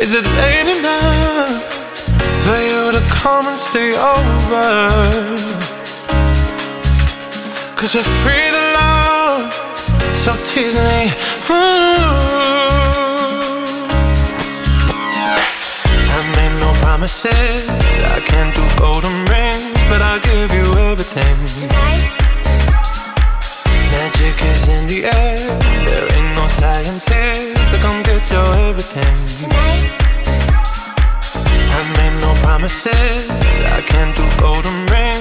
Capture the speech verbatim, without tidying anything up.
Is it late enough for you to come and stay over? Cause you're free to love, so tease me. Ooh. I made no promises, I can't do golden rings, but I'll give you everything. Tonight? Magic is in the air, there ain't no scientist to come get your everything. Tonight? I made no promises, I can't do golden rings,